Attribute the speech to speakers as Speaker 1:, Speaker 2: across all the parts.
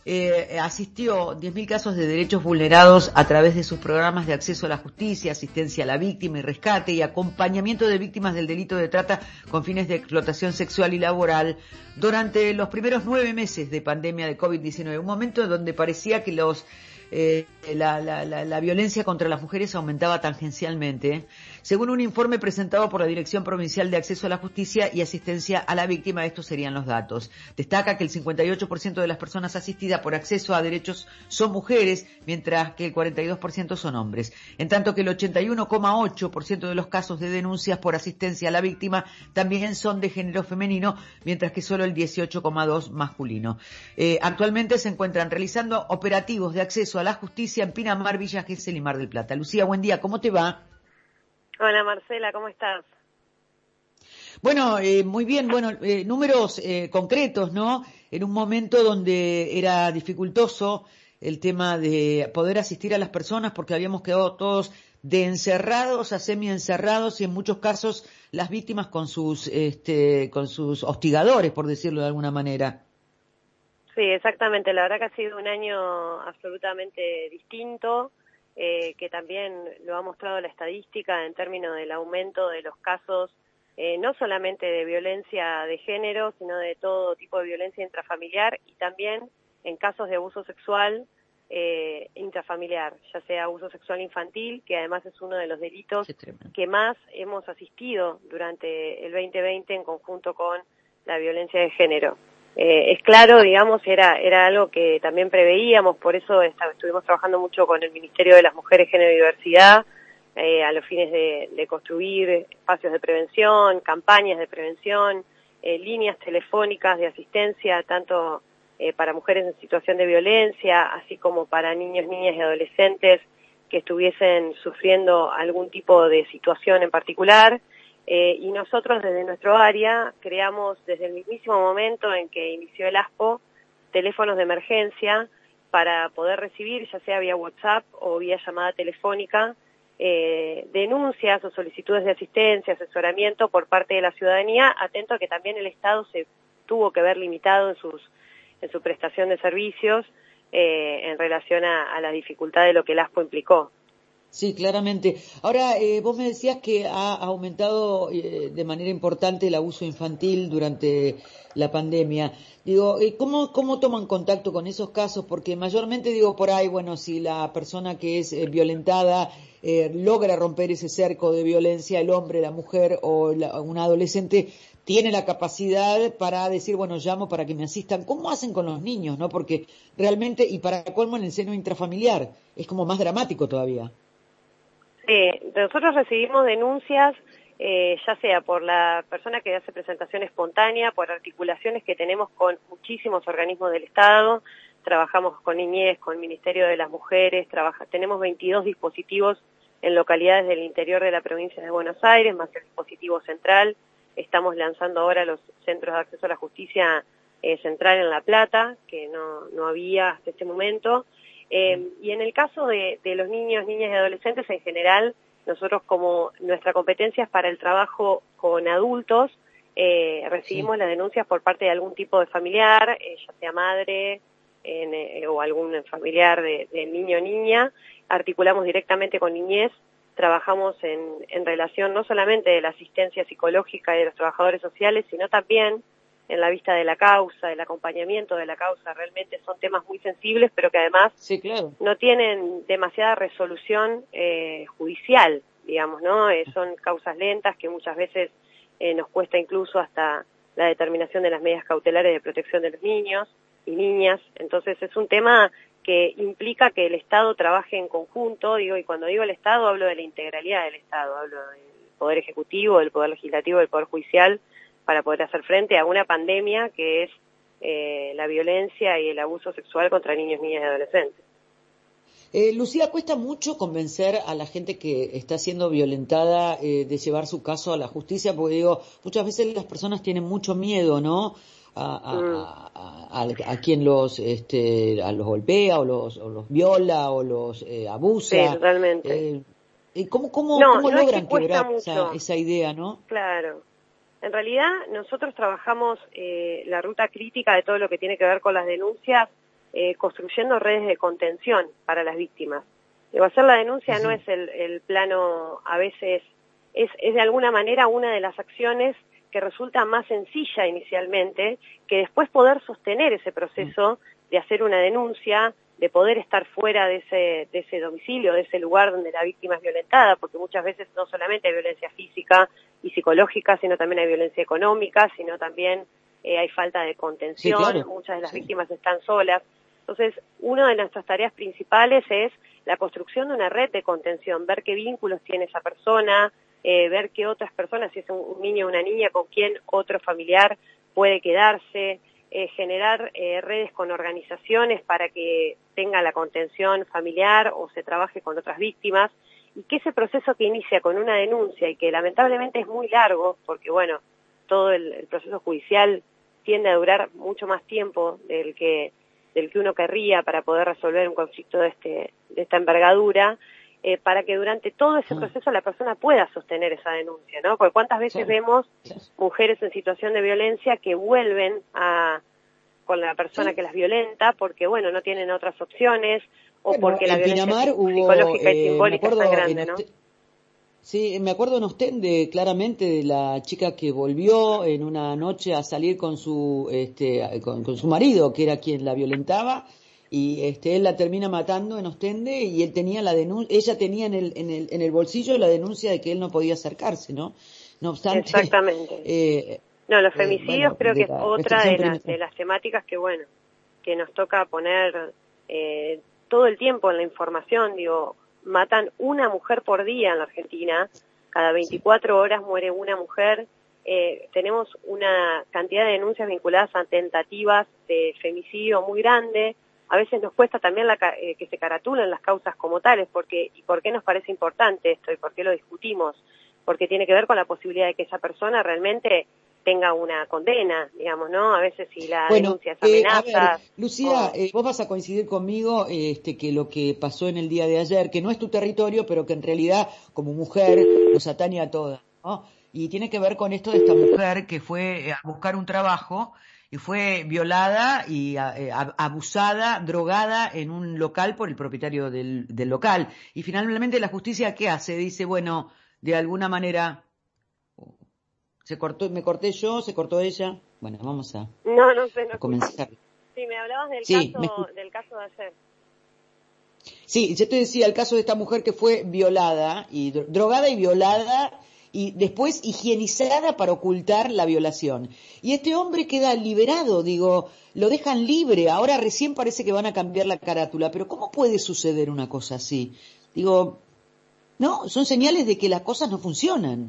Speaker 1: asistió 10.000 casos de derechos vulnerados a través de sus programas de acceso a la justicia, asistencia a la víctima y rescate y acompañamiento de víctimas del delito de trata con fines de explotación sexual y laboral durante los primeros 9 meses de pandemia de COVID-19, un momento donde parecía que la violencia contra las mujeres aumentaba tangencialmente. Según un informe presentado por la Dirección Provincial de Acceso a la Justicia y Asistencia a la Víctima, estos serían los datos. Destaca que el 58% de las personas asistidas por acceso a derechos son mujeres, mientras que el 42% son hombres. En tanto que el 81,8% de los casos de denuncias por asistencia a la víctima también son de género femenino, mientras que solo el 18,2% masculino. Actualmente se encuentran realizando operativos de acceso a la justicia en Pinamar, Villa Gesell y Mar del Plata. Lucía, buen día, ¿cómo te va?
Speaker 2: Hola Marcela, ¿cómo estás?
Speaker 1: Bueno, muy bien, bueno, números concretos, ¿no? En un momento donde era dificultoso el tema de poder asistir a las personas porque habíamos quedado todos de encerrados a semi-encerrados y en muchos casos las víctimas con sus hostigadores, por decirlo de alguna manera.
Speaker 2: Sí, exactamente, la verdad que ha sido un año absolutamente distinto, que también lo ha mostrado la estadística en términos del aumento de los casos, no solamente de violencia de género, sino de todo tipo de violencia intrafamiliar y también en casos de abuso sexual intrafamiliar, ya sea abuso sexual infantil, que además es uno de los delitos que más hemos asistido durante el 2020 en conjunto con la violencia de género. Es claro, digamos, era algo que también preveíamos, por eso estuvimos trabajando mucho con el Ministerio de las Mujeres, Género y Diversidad, a los fines de construir espacios de prevención, campañas de prevención, líneas telefónicas de asistencia, tanto para mujeres en situación de violencia, así como para niños, niñas y adolescentes que estuviesen sufriendo algún tipo de situación en particular. Y nosotros desde nuestro área creamos desde el mismísimo momento en que inició el ASPO teléfonos de emergencia para poder recibir, ya sea vía WhatsApp o vía llamada telefónica, denuncias o solicitudes de asistencia, asesoramiento por parte de la ciudadanía, atento a que también el Estado se tuvo que ver limitado en su prestación de servicios en relación a la dificultad de lo que el ASPO implicó.
Speaker 1: Sí, claramente. Ahora, vos me decías que ha aumentado de manera importante el abuso infantil durante la pandemia. Digo, ¿cómo toman contacto con esos casos? Porque mayormente digo por ahí, bueno, si la persona que es violentada logra romper ese cerco de violencia, el hombre, la mujer o un adolescente tiene la capacidad para decir, bueno, llamo para que me asistan. ¿Cómo hacen con los niños, no? Porque realmente, y para colmo en el seno intrafamiliar, es como más dramático todavía.
Speaker 2: Nosotros recibimos denuncias, ya sea por la persona que hace presentación espontánea, por articulaciones que tenemos con muchísimos organismos del Estado, trabajamos con niñez, con el Ministerio de las Mujeres, tenemos 22 dispositivos en localidades del interior de la provincia de Buenos Aires, más el dispositivo central. Estamos lanzando ahora los centros de acceso a la justicia central en La Plata, que no había hasta este momento. Y en el caso de los niños, niñas y adolescentes en general, nosotros como nuestra competencia es para el trabajo con adultos, recibimos las denuncias por parte de algún tipo de familiar, ya sea madre o algún familiar de niño o niña, articulamos directamente con niñez, trabajamos en relación no solamente de la asistencia psicológica y de los trabajadores sociales, sino también en la vista de la causa, del acompañamiento de la causa. Realmente son temas muy sensibles, pero que además no tienen demasiada resolución judicial, digamos, ¿no? Son causas lentas que muchas veces nos cuesta incluso hasta la determinación de las medidas cautelares de protección de los niños y niñas. Entonces es un tema que implica que el Estado trabaje en conjunto, y cuando digo el Estado hablo de la integralidad del Estado, hablo del Poder Ejecutivo, del Poder Legislativo, del Poder Judicial, para poder hacer frente a una pandemia que es la violencia y el abuso sexual contra niños, niñas y adolescentes.
Speaker 1: Lucía, ¿cuesta mucho convencer a la gente que está siendo violentada de llevar su caso a la justicia? Porque digo, muchas veces las personas tienen mucho miedo, ¿no? A quien los golpea o los viola o los abusa.
Speaker 2: Sí, totalmente.
Speaker 1: ¿Cómo
Speaker 2: no
Speaker 1: logran
Speaker 2: es que
Speaker 1: quebrar
Speaker 2: mucho.
Speaker 1: esa idea, no?
Speaker 2: Claro. En realidad, nosotros trabajamos la ruta crítica de todo lo que tiene que ver con las denuncias construyendo redes de contención para las víctimas. Hacer la denuncia no es el plano, a veces es de alguna manera una de las acciones que resulta más sencilla inicialmente, que después poder sostener ese proceso de hacer una denuncia, de poder estar fuera de ese domicilio, de ese lugar donde la víctima es violentada, porque muchas veces no solamente hay violencia física y psicológica, sino también hay violencia económica, sino también hay falta de contención,
Speaker 1: sí, claro.
Speaker 2: Muchas de las víctimas están solas. Entonces, una de nuestras tareas principales es la construcción de una red de contención, ver qué vínculos tiene esa persona, ver qué otras personas, si es un niño o una niña, con quién otro familiar puede quedarse, generar redes con organizaciones para que tenga la contención familiar o se trabaje con otras víctimas, y que ese proceso que inicia con una denuncia y que lamentablemente es muy largo, porque bueno, todo el proceso judicial tiende a durar mucho más tiempo del que uno querría para poder resolver un conflicto de esta envergadura, para que durante todo ese proceso la persona pueda sostener esa denuncia, ¿no? Porque cuántas veces vemos mujeres en situación de violencia que vuelven con la persona que las violenta porque, bueno, no tienen otras opciones o porque la violencia psicológica y simbólica es tan grande, ¿no?
Speaker 1: Sí, me acuerdo en Ostende claramente de la chica que volvió en una noche a salir con su con su marido, que era quien la violentaba, y él la termina matando en Ostende, y él tenía ella tenía en el bolsillo la denuncia de que él no podía acercarse, ¿no? No obstante,
Speaker 2: exactamente. No, los femicidios creo que es otra de las temáticas que, bueno, que nos toca poner todo el tiempo en la información. Digo, matan una mujer por día en la Argentina, cada 24 horas muere una mujer. Tenemos una cantidad de denuncias vinculadas a tentativas de femicidio muy grande. A veces nos cuesta también que se caratulen las causas como tales, ¿y por qué nos parece importante esto y por qué lo discutimos? Porque tiene que ver con la posibilidad de que esa persona realmente tenga una condena, digamos, ¿no? A veces si la denuncia es amenaza.
Speaker 1: A ver, Lucía, vos vas a coincidir conmigo que lo que pasó en el día de ayer, que no es tu territorio, pero que en realidad como mujer nos atañe a todas, ¿no? Y tiene que ver con esto de esta mujer que fue a buscar un trabajo y fue violada y abusada, drogada en un local por el propietario del local. Y finalmente la justicia, ¿qué hace? Dice, bueno, de alguna manera me corté yo, se cortó ella. Bueno, vamos a comenzar.
Speaker 2: Sí, me hablabas del caso de ayer.
Speaker 1: Sí, yo te decía el caso de esta mujer que fue violada, y drogada y violada, y después higienizada para ocultar la violación. Y este hombre queda liberado, digo, lo dejan libre, ahora recién parece que van a cambiar la carátula, pero ¿cómo puede suceder una cosa así? Digo, no, son señales de que las cosas no funcionan.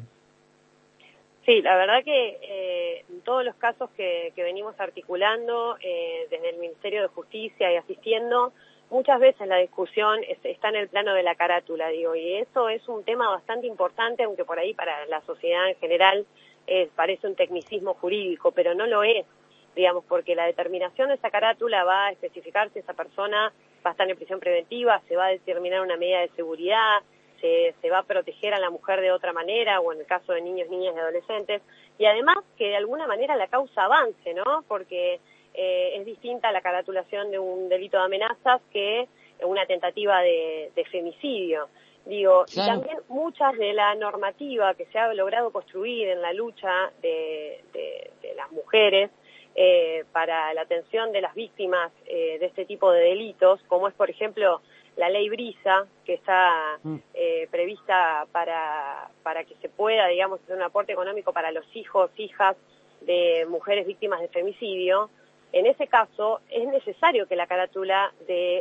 Speaker 2: Sí, la verdad que en todos los casos que venimos articulando desde el Ministerio de Justicia y asistiendo, muchas veces la discusión está en el plano de la carátula, digo, y eso es un tema bastante importante, aunque por ahí para la sociedad en general parece un tecnicismo jurídico, pero no lo es, digamos, porque la determinación de esa carátula va a especificar si esa persona va a estar en prisión preventiva, se va a determinar una medida de seguridad, se va a proteger a la mujer de otra manera, o en el caso de niños, niñas y adolescentes, y además que de alguna manera la causa avance, ¿no? Porque es distinta la caratulación de un delito de amenazas que una tentativa de femicidio. Digo, claro. Y también muchas de la normativa que se ha logrado construir en la lucha de las mujeres para la atención de las víctimas de este tipo de delitos, como es, por ejemplo, la ley Brisa, que está prevista para que se pueda, digamos, hacer un aporte económico para los hijos, hijas de mujeres víctimas de femicidio. En ese caso, es necesario que la carátula de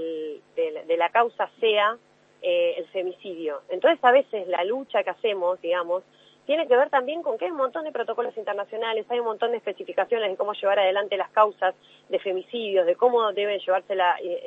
Speaker 2: la causa sea el femicidio. Entonces, a veces la lucha que hacemos, digamos, tiene que ver también con que hay un montón de protocolos internacionales, hay un montón de especificaciones de cómo llevar adelante las causas de femicidios, de cómo deben llevarse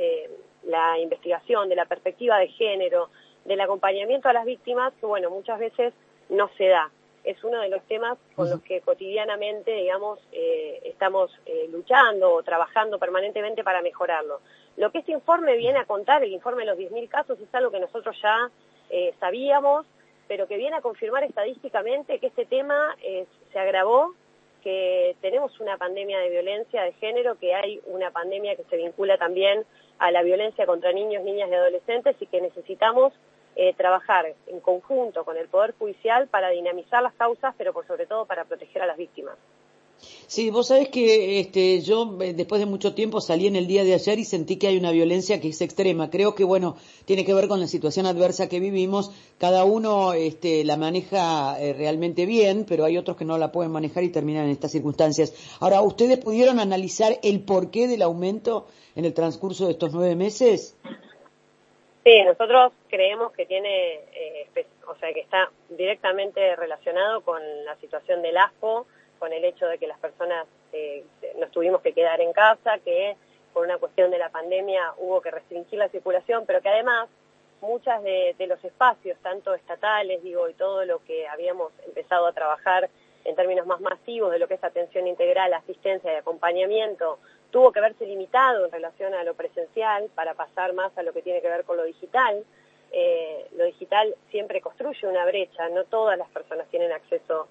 Speaker 2: la investigación, de la perspectiva de género, del acompañamiento a las víctimas, que bueno, muchas veces no se da. Es uno de los temas con los que cotidianamente, digamos, estamos luchando o trabajando permanentemente para mejorarlo. Lo que este informe viene a contar, el informe de los 10.000 casos, es algo que nosotros ya sabíamos, pero que viene a confirmar estadísticamente que este tema se agravó que tenemos una pandemia de violencia de género, que hay una pandemia que se vincula también a la violencia contra niños, niñas y adolescentes, y que necesitamos trabajar en conjunto con el Poder Judicial para dinamizar las causas, pero por sobre todo para proteger a las víctimas.
Speaker 1: Sí, vos sabés que yo después de mucho tiempo salí en el día de ayer y sentí que hay una violencia que es extrema. Creo que, bueno, tiene que ver con la situación adversa que vivimos. Cada uno la maneja realmente bien, pero hay otros que no la pueden manejar y terminan en estas circunstancias. Ahora, ¿ustedes pudieron analizar el porqué del aumento en el transcurso de estos 9 meses?
Speaker 2: Sí, nosotros creemos que tiene, que está directamente relacionado con la situación del ASPO, con el hecho de que las personas nos tuvimos que quedar en casa, que por una cuestión de la pandemia hubo que restringir la circulación, pero que además muchas de los espacios, tanto estatales, y todo lo que habíamos empezado a trabajar en términos más masivos de lo que es atención integral, asistencia y acompañamiento, tuvo que verse limitado en relación a lo presencial para pasar más a lo que tiene que ver con lo digital. Lo digital siempre construye una brecha, no todas las personas tienen acceso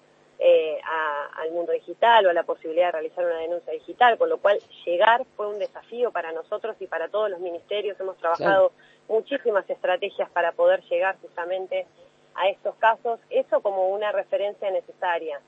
Speaker 2: al mundo digital o a la posibilidad de realizar una denuncia digital, con lo cual llegar fue un desafío para nosotros y para todos los ministerios. Hemos trabajado muchísimas estrategias para poder llegar justamente a estos casos, eso como una referencia necesaria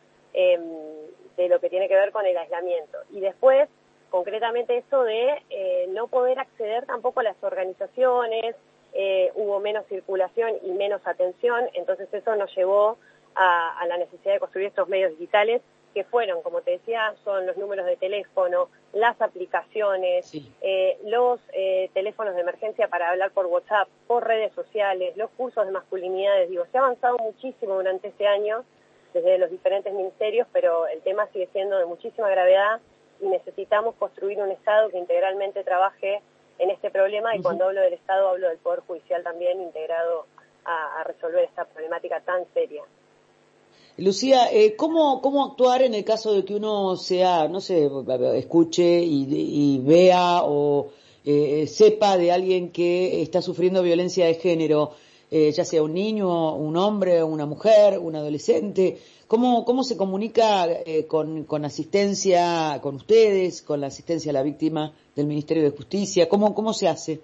Speaker 2: de lo que tiene que ver con el aislamiento. Y después, concretamente eso de no poder acceder tampoco a las organizaciones, hubo menos circulación y menos atención, entonces eso nos llevó a la necesidad de construir estos medios digitales que fueron, como te decía, son los números de teléfono, las aplicaciones, sí, los teléfonos de emergencia para hablar por WhatsApp, por redes sociales, los cursos de masculinidades. Se ha avanzado muchísimo durante este año desde los diferentes ministerios, pero el tema sigue siendo de muchísima gravedad y necesitamos construir un Estado que integralmente trabaje en este problema, y cuando hablo del Estado hablo del Poder Judicial también integrado a resolver esta problemática tan seria.
Speaker 1: Lucía, ¿cómo actuar en el caso de que uno sea, no sé, escuche y vea o sepa de alguien que está sufriendo violencia de género, ya sea un niño, un hombre, una mujer, un adolescente? ¿Cómo se comunica con asistencia, con ustedes, con la asistencia a la víctima del Ministerio de Justicia? ¿Cómo se hace?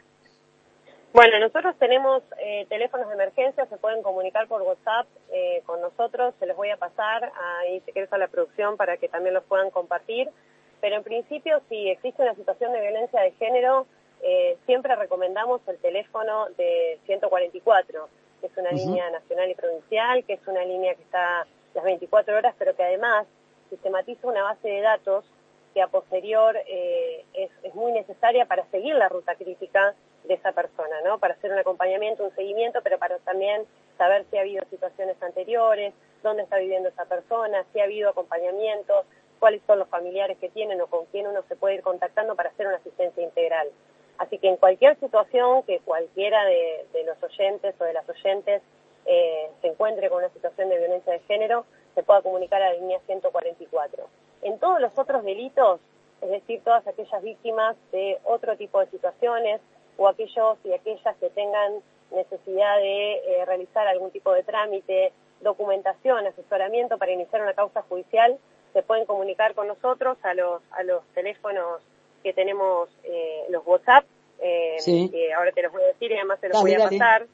Speaker 2: Bueno, nosotros tenemos teléfonos de emergencia, se pueden comunicar por WhatsApp con nosotros, se los voy a pasar ahí si quieres a la producción para que también los puedan compartir, pero en principio si existe una situación de violencia de género, siempre recomendamos el teléfono de 144, que es una línea nacional y provincial, que es una línea que está las 24 horas, pero que además sistematiza una base de datos que a posterior es muy necesaria para seguir la ruta crítica de esa persona, ¿no? Para hacer un acompañamiento, un seguimiento, pero para también saber si ha habido situaciones anteriores, dónde está viviendo esa persona, si ha habido acompañamiento, cuáles son los familiares que tienen o con quién uno se puede ir contactando para hacer una asistencia integral. Así que en cualquier situación que cualquiera de los oyentes o de las oyentes se encuentre con una situación de violencia de género, se pueda comunicar a la línea 144. En todos los otros delitos, es decir, todas aquellas víctimas de otro tipo de situaciones, o aquellos y aquellas que tengan necesidad de realizar algún tipo de trámite, documentación, asesoramiento para iniciar una causa judicial, se pueden comunicar con nosotros a los teléfonos que tenemos, los WhatsApp,
Speaker 1: sí,
Speaker 2: que ahora te los voy a decir y además te los voy a pasar.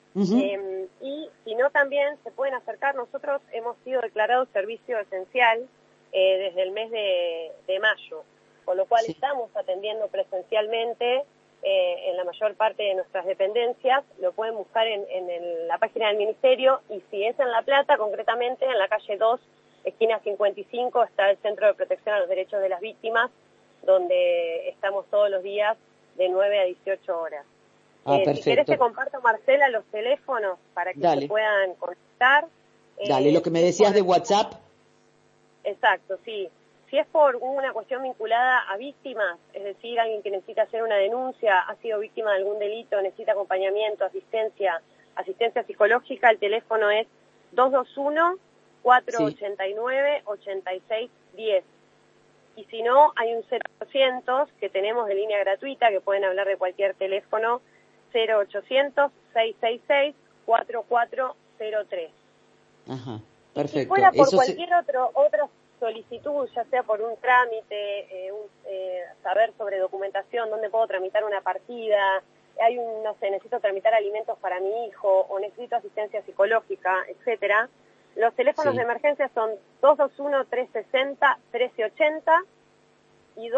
Speaker 2: Y si no, también se pueden acercar. Nosotros hemos sido declarados servicio esencial desde el mes de mayo, con lo cual estamos atendiendo presencialmente en la mayor parte de nuestras dependencias. Lo pueden buscar en la página del Ministerio, y si es en La Plata, concretamente en la calle 2, esquina 55, está el Centro de Protección a los Derechos de las Víctimas, donde estamos todos los días de 9 a 18 horas. Si querés te comparto, Marcela, los teléfonos para que se puedan conectar.
Speaker 1: Dale, lo que me decías de WhatsApp.
Speaker 2: Exacto, sí. Si es por una cuestión vinculada a víctimas, es decir, alguien que necesita hacer una denuncia, ha sido víctima de algún delito, necesita acompañamiento, asistencia psicológica, el teléfono es 221-489-8610. Y si no, hay un 0800 que tenemos de línea gratuita, que pueden hablar de cualquier teléfono, 0800-666-4403.
Speaker 1: Ajá, perfecto.
Speaker 2: Si fuera por cualquier otro solicitud, ya sea por un trámite, saber sobre documentación, dónde puedo tramitar una partida, no sé, necesito tramitar alimentos para mi hijo o necesito asistencia psicológica, etcétera. Los teléfonos de emergencia son 221-360-1380 y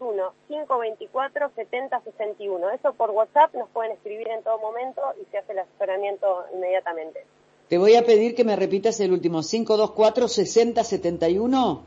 Speaker 2: 221-524-7061. Eso por WhatsApp nos pueden escribir en todo momento y se hace el asesoramiento inmediatamente.
Speaker 1: Te voy a pedir que me repitas el último, 524-6071.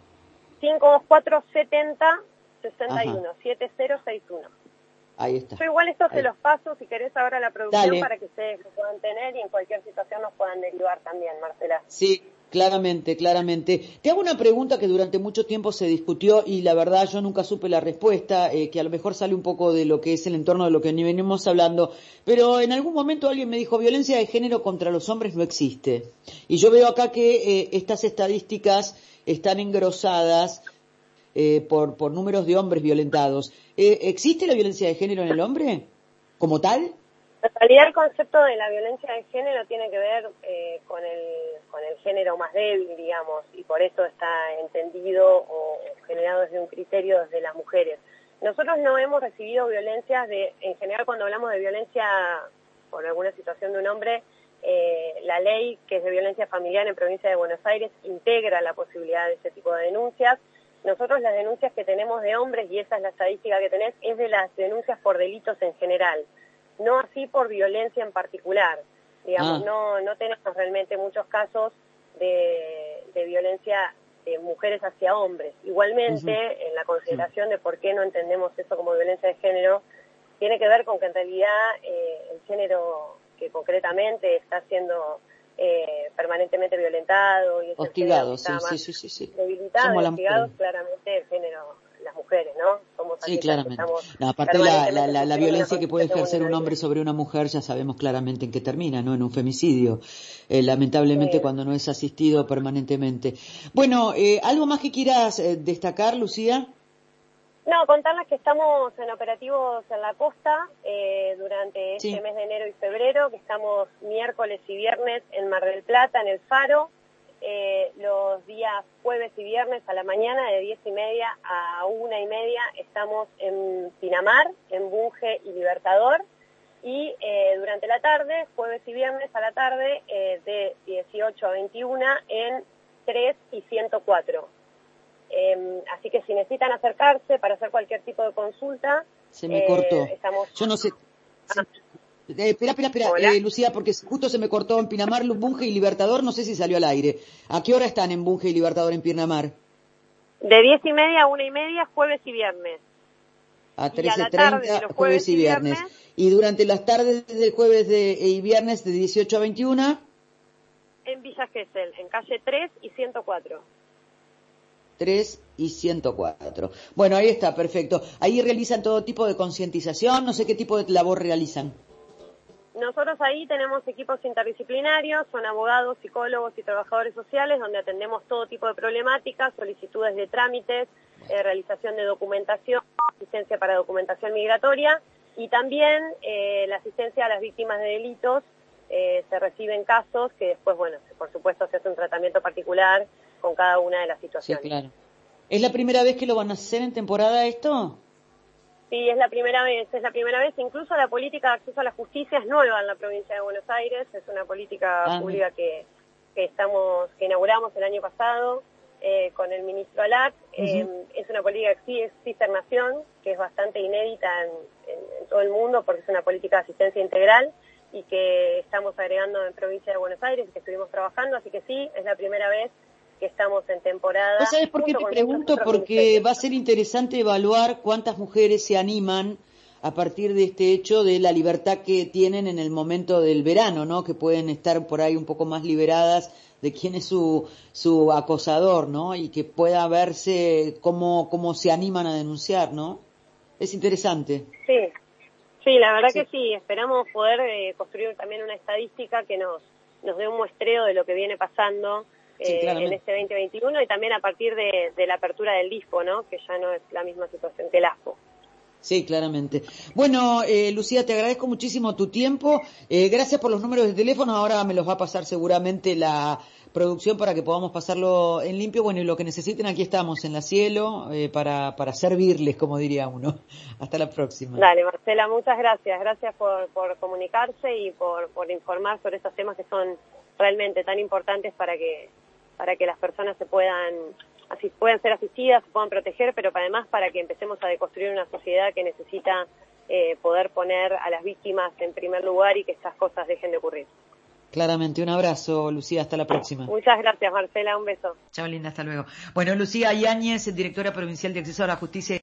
Speaker 2: 524-7061, 7061.
Speaker 1: Ahí está.
Speaker 2: Yo igual esto te los paso, si querés, ahora a la producción.
Speaker 1: Dale.
Speaker 2: Para que ustedes lo puedan tener y en cualquier situación nos puedan derivar también, Marcela.
Speaker 1: Sí, claramente. Te hago una pregunta que durante mucho tiempo se discutió y la verdad yo nunca supe la respuesta, que a lo mejor sale un poco de lo que es el entorno de lo que ni venimos hablando, pero en algún momento alguien me dijo, violencia de género contra los hombres no existe. Y yo veo acá que estas estadísticas están engrosadas por números de hombres violentados. ¿Existe la violencia de género en el hombre como tal?
Speaker 2: En realidad el concepto de la violencia de género tiene que ver con el género más débil, digamos, y por eso está entendido o generado desde un criterio desde las mujeres. Nosotros no hemos recibido violencias en general cuando hablamos de violencia por alguna situación de un hombre, la ley que es de violencia familiar en provincia de Buenos Aires integra la posibilidad de ese tipo de denuncias. Nosotros las denuncias que tenemos de hombres, y esa es la estadística que tenés, es de las denuncias por delitos en general, no así por violencia en particular. Digamos, no tenemos realmente muchos casos de violencia de mujeres hacia hombres. Igualmente, en la consideración de por qué no entendemos eso como violencia de género, tiene que ver con que en realidad el género que concretamente está siendo permanentemente violentado y es
Speaker 1: hostigado,
Speaker 2: el género que está
Speaker 1: sí.
Speaker 2: debilitado, hostigado, claramente el género, las mujeres, ¿no? Somos
Speaker 1: claramente. No, aparte la violencia que puede ejercer un hombre sobre una mujer ya sabemos claramente en qué termina, ¿no? En un femicidio, lamentablemente cuando no es asistido permanentemente. Bueno, ¿algo más que quieras destacar, Lucía?
Speaker 2: No, contarles que estamos en operativos en la costa durante este mes de enero y febrero, que estamos miércoles y viernes en Mar del Plata, en el Faro, los días jueves y viernes a la mañana de 10:30 a 1:30 estamos en Pinamar, en Bunge y Libertador, y durante la tarde, jueves y viernes a la tarde, de 18 a 21 en 3 y 104. Así que si necesitan acercarse para hacer cualquier tipo de consulta...
Speaker 1: Se me cortó.
Speaker 2: Estamos...
Speaker 1: Yo no sé... Espera, Lucía, porque justo se me cortó en Pinamar, Bunge y Libertador, no sé si salió al aire. ¿A qué hora están en Bunge y Libertador en Pinamar?
Speaker 2: De 10:30 a 1:30, jueves y viernes.
Speaker 1: A 13:30, jueves y viernes. Y durante las tardes del jueves y viernes de 18 a 21...
Speaker 2: En Villa Gesell, en calle 3 y 104.
Speaker 1: 3 y 104. Bueno, ahí está, perfecto. Ahí realizan todo tipo de concientización, no sé qué tipo de labor realizan.
Speaker 2: Nosotros ahí tenemos equipos interdisciplinarios, son abogados, psicólogos y trabajadores sociales, donde atendemos todo tipo de problemáticas, solicitudes de trámites, realización de documentación, asistencia para documentación migratoria y también la asistencia a las víctimas de delitos. Se reciben casos que después, bueno, por supuesto se hace un tratamiento particular con cada una de las situaciones.
Speaker 1: Sí, claro. ¿Es la primera vez que lo van a hacer en temporada esto?
Speaker 2: Sí, es la primera vez. Incluso la política de acceso a la justicia es nueva en la provincia de Buenos Aires. Es una política pública que inauguramos el año pasado con el ministro Alac. Es una política que sí es cisternación, que es bastante inédita en todo el mundo porque es una política de asistencia integral y que estamos agregando en provincia de Buenos Aires y que estuvimos trabajando. Así que sí, es la primera vez que estamos en temporada.
Speaker 1: ¿Vos sabés por qué te pregunto? Porque va a ser interesante evaluar cuántas mujeres se animan a partir de este hecho de la libertad que tienen en el momento del verano, ¿no? Que pueden estar por ahí un poco más liberadas de quién es su acosador, ¿no? Y que pueda verse cómo se animan a denunciar, ¿no? Es interesante.
Speaker 2: Sí, la verdad que sí. Esperamos poder construir también una estadística que nos dé un muestreo de lo que viene pasando en este 2021 y también a partir de la apertura del DISPO, ¿no? Que ya no es la misma situación que el ASPO.
Speaker 1: Sí, claramente. Bueno, Lucía, te agradezco muchísimo tu tiempo. Gracias por los números de teléfono. Ahora me los va a pasar seguramente la producción para que podamos pasarlo en limpio. Bueno, y lo que necesiten, aquí estamos en la Cielo para servirles, como diría uno. Hasta la próxima.
Speaker 2: Dale, Marcela, muchas gracias. Gracias por comunicarse y por informar sobre estos temas que son realmente tan importantes para que las personas puedan ser asistidas, se puedan proteger, pero además para que empecemos a deconstruir una sociedad que necesita poder poner a las víctimas en primer lugar y que estas cosas dejen de ocurrir.
Speaker 1: Claramente, un abrazo, Lucía, hasta la próxima.
Speaker 2: Muchas gracias, Marcela, un beso.
Speaker 1: Chao, linda, hasta luego. Bueno, Lucía Yáñez, directora provincial de Acceso a la Justicia.